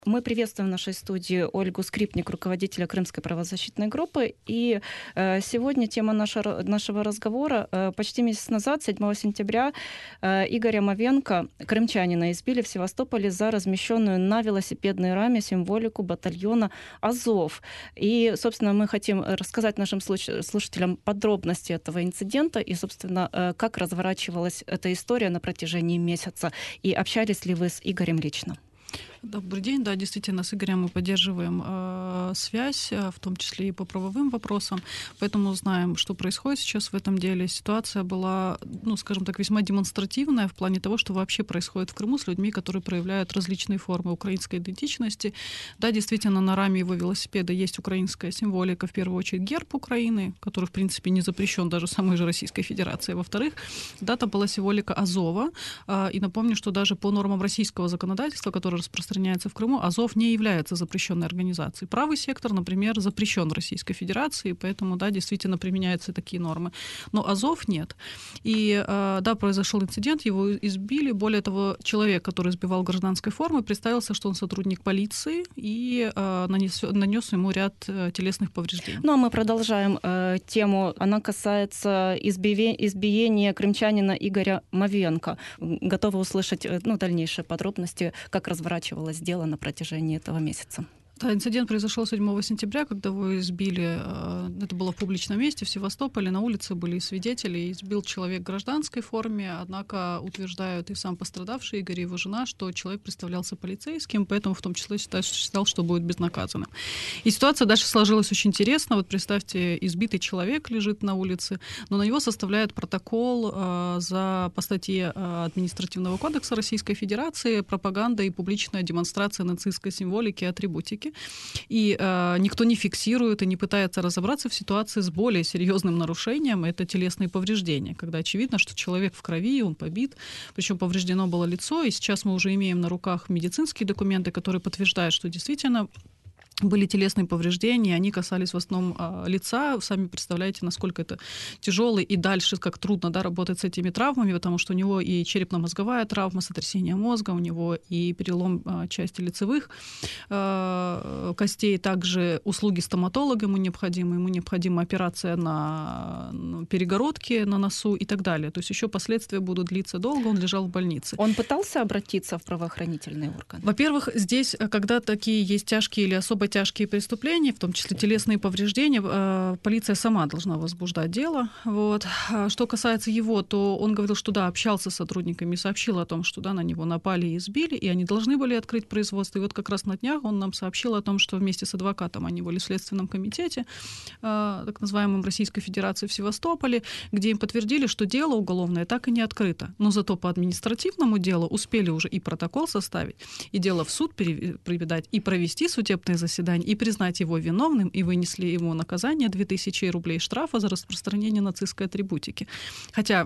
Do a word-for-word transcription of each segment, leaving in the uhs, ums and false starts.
Мы приветствуем в нашей студии Ольгу Скрипник, руководителя Крымской правозащитной группы. И э, сегодня тема нашего, нашего разговора. Э, почти месяц назад, седьмого сентября, э, Игоря Мовенко, крымчанина, избили в Севастополе за размещенную на велосипедной раме символику батальона «Азов». И, собственно, мы хотим рассказать нашим слуш- слушателям подробности этого инцидента и, собственно, э, как разворачивалась эта история на протяжении месяца. И общались ли вы с Игорем лично? Добрый день. Да, действительно, с Игорем мы поддерживаем э, связь, в том числе и по правовым вопросам, поэтому знаем, что происходит сейчас в этом деле. Ситуация была, ну, скажем так, весьма демонстративная в плане того, что вообще происходит в Крыму с людьми, которые проявляют различные формы украинской идентичности. Да, действительно, на раме его велосипеда есть украинская символика, в первую очередь герб Украины, который, в принципе, не запрещен даже самой же Российской Федерации. Во-вторых, да, там была символика Азова, э, и напомню, что даже по нормам российского законодательства, которое распространяется в Крыму, Азов не является запрещенной организацией. Правый сектор, например, запрещен в Российской Федерации, поэтому, да, действительно применяются такие нормы. Но Азов нет. И, да, произошел инцидент, его избили. Более того, человек, который избивал в гражданской форме, представился, что он сотрудник полиции и нанес, нанес ему ряд телесных повреждений. Ну, а мы продолжаем э, тему. Она касается избие, избиения крымчанина Игоря Мовенко. Готовы услышать, ну, дальнейшие подробности, как разворачивалось дело на протяжении этого месяца. Да, инцидент произошел седьмого сентября, когда его избили, это было в публичном месте в Севастополе, на улице были свидетели, избил человек в гражданской форме, однако утверждают и сам пострадавший Игорь, и его жена, что человек представлялся полицейским, поэтому в том числе считал, что будет безнаказанным. И ситуация дальше сложилась очень интересно. Вот представьте, избитый человек лежит на улице, но на него составляют протокол за, по статье Административного кодекса Российской Федерации «Пропаганда и публичная демонстрация нацистской символики и атрибутики». И э, никто не фиксирует и не пытается разобраться в ситуации с более серьезным нарушением. Это телесные повреждения, когда очевидно, что человек в крови, он побит, причем повреждено было лицо. И сейчас мы уже имеем на руках медицинские документы, которые подтверждают, что действительно были телесные повреждения, они касались в основном а, лица. Сами представляете, насколько это тяжело и дальше как трудно, да, работать с этими травмами, потому что у него и черепно-мозговая травма, сотрясение мозга, у него и перелом а, части лицевых а, костей, также услуги стоматолога ему необходимы, ему необходима операция на, на перегородке на носу и так далее. То есть еще последствия будут длиться долго, он лежал в больнице. Он пытался обратиться в правоохранительные органы? Во-первых, здесь, когда такие есть тяжкие или особо тяжкие преступления, в том числе телесные повреждения, полиция сама должна возбуждать дело. Вот. Что касается его, то он говорил, что да, общался с сотрудниками, сообщил о том, что да, на него напали и избили, и они должны были открыть производство. И вот как раз на днях он нам сообщил о том, что вместе с адвокатом они были в Следственном комитете, так называемом Российской Федерации в Севастополе, где им подтвердили, что дело уголовное так и не открыто. Но зато по административному делу успели уже и протокол составить, и дело в суд передать, и провести судебное заседание, и признать его виновным, и вынесли ему наказание две тысячи рублей штрафа за распространение нацистской атрибутики. Хотя,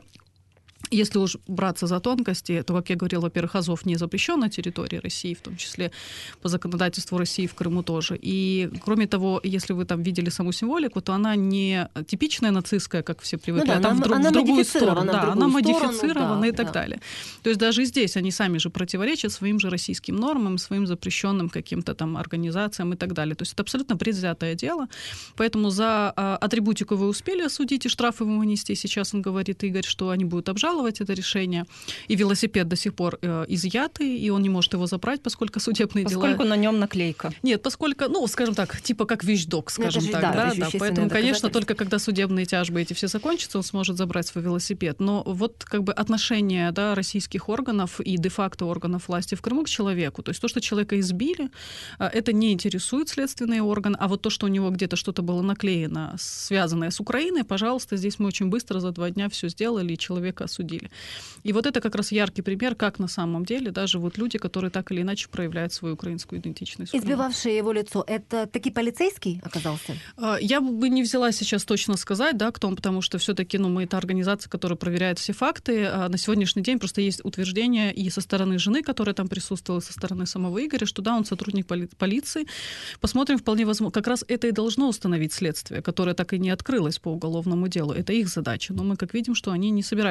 если уж браться за тонкости, то, как я говорила, во-первых, Азов не запрещен на территории России, в том числе по законодательству России в Крыму тоже. И, кроме того, если вы там видели саму символику, то она не типичная нацистская, как все привыкли, ну да, а там она, в, друг, она в другую сторону. Да, она сторону, модифицирована да, и так да. далее. То есть даже здесь они сами же противоречат своим же российским нормам, своим запрещенным каким-то там организациям и так далее. То есть это абсолютно предвзятое дело. Поэтому за а, атрибутику вы успели осудить и штрафы ему вынести. Сейчас он говорит, Игорь, что они будут обжаловать это решение. И велосипед до сих пор э, изъятый, и он не может его забрать, поскольку судебные поскольку дела... Поскольку на нем наклейка. Нет, поскольку, ну, скажем так, типа как вещдок, скажем же, так. да, Да, это да. Поэтому, конечно, только когда судебные тяжбы эти все закончатся, он сможет забрать свой велосипед. Но вот как бы отношение, да, российских органов и де-факто органов власти в Крыму к человеку, то есть то, что человека избили, это не интересует следственные органы, а вот то, что у него где-то что-то было наклеено, связанное с Украиной, пожалуйста, здесь мы очень быстро за два дня все сделали и человека осудили. И вот это как раз яркий пример, как на самом деле даже вот люди, которые так или иначе проявляют свою украинскую идентичность. Избивавший его лицо, это таки полицейский оказался? Я бы не взяла сейчас точно сказать, да, кто он, потому что все-таки, ну, мы это организация, которая проверяет все факты. А на сегодняшний день просто есть утверждение и со стороны жены, которая там присутствовала, и со стороны самого Игоря, что да, он сотрудник поли- полиции. Посмотрим, вполне возможно. Как раз это и должно установить следствие, которое так и не открылось по уголовному делу. Это их задача. Но мы, как видим, что они не собираются расследовать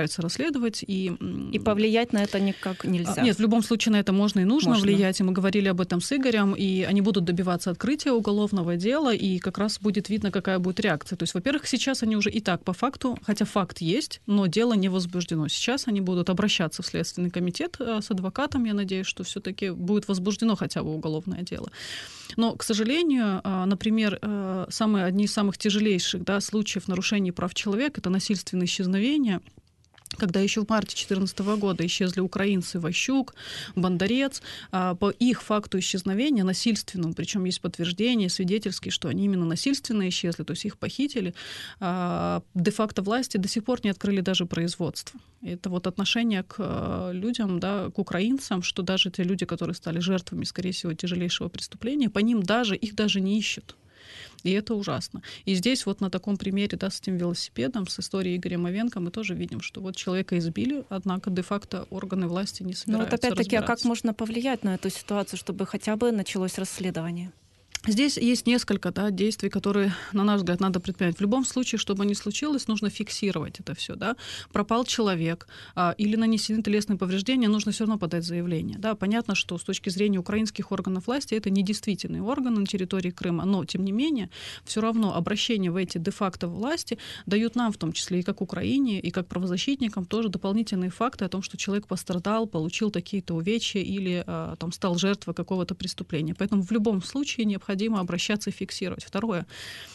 расследовать. И, и повлиять на это никак нельзя. Нет, в любом случае на это можно и нужно можно. влиять. И мы говорили об этом с Игорем, и они будут добиваться открытия уголовного дела, и как раз будет видно, какая будет реакция. То есть, во-первых, сейчас они уже и так по факту, хотя факт есть, но дело не возбуждено. Сейчас они будут обращаться в Следственный комитет с адвокатом. Я надеюсь, что все-таки будет возбуждено хотя бы уголовное дело. Но, к сожалению, например, самые, одни из самых тяжелейших, да, случаев нарушений прав человека — это насильственное исчезновение, когда еще в марте две тысячи четырнадцатого года исчезли украинцы Ващук, Бондарец. По их факту исчезновения, насильственному, причем есть подтверждения свидетельские, что они именно насильственно исчезли, то есть их похитили, де-факто власти до сих пор не открыли даже производство. Это вот отношение к людям, да, к украинцам, что даже те люди, которые стали жертвами, скорее всего, тяжелейшего преступления, по ним даже, их даже не ищут. И это ужасно. И здесь вот на таком примере, да, с этим велосипедом, с историей Игоря Мовенко, мы тоже видим, что вот человека избили, однако де-факто органы власти не собираются. Ну вот опять-таки, а как разбираться. можно повлиять на эту ситуацию, чтобы хотя бы началось расследование? Здесь есть несколько, да, действий, которые, на наш взгляд, надо предпринять. В любом случае, чтобы не случилось, нужно фиксировать это все. Да. Пропал человек а, или нанесены телесные повреждения, нужно все равно подать заявление. Да. Понятно, что с точки зрения украинских органов власти это недействительные органы на территории Крыма, но, тем не менее, все равно обращение в эти де-факто власти дают нам, в том числе и как Украине, и как правозащитникам, тоже дополнительные факты о том, что человек пострадал, получил такие-то увечья или а, там, стал жертвой какого-то преступления. Поэтому в любом случае необходимо необходимо обращаться и фиксировать. Второе.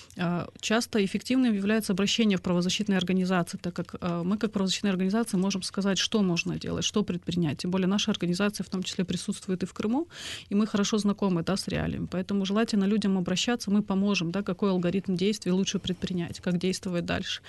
Часто эффективным является обращение в правозащитные организации, так как мы, как правозащитная организация, можем сказать, что можно делать, что предпринять. Тем более наша организация в том числе присутствует и в Крыму, и мы хорошо знакомы, да, с реалиями. Поэтому желательно людям обращаться, мы поможем, да, какой алгоритм действий лучше предпринять, как действовать дальше.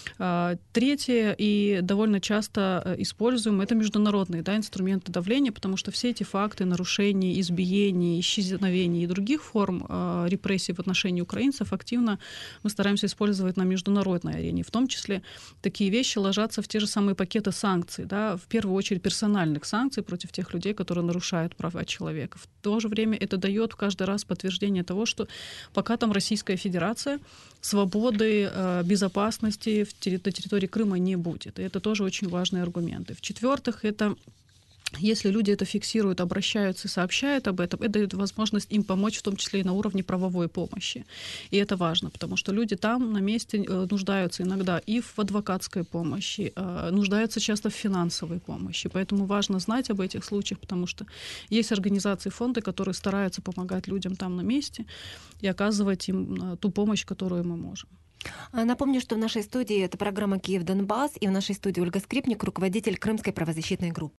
Третье, и довольно часто используем, это международные, да, инструменты давления, потому что все эти факты нарушений, избиений, исчезновений и других форм репрессий в отношении украинцев активно мы стараемся использовать на международной арене. В том числе такие вещи ложатся в те же самые пакеты санкций, да, в первую очередь персональных санкций против тех людей, которые нарушают права человека. В то же время это дает каждый раз подтверждение того, что пока там Российская Федерация, свободы, безопасности на территории Крыма не будет. И это тоже очень важные аргументы. В-четвертых, это если люди это фиксируют, обращаются и сообщают об этом, это дает возможность им помочь, в том числе и на уровне правовой помощи. И это важно, потому что люди там на месте нуждаются иногда и в адвокатской помощи, нуждаются часто в финансовой помощи. Поэтому важно знать об этих случаях, потому что есть организации, фонды, которые стараются помогать людям там на месте и оказывать им ту помощь, которую мы можем. Напомню, что в нашей студии это программа «Киев-Донбасс», и в нашей студии Ольга Скрипник, руководитель Крымской правозащитной группы.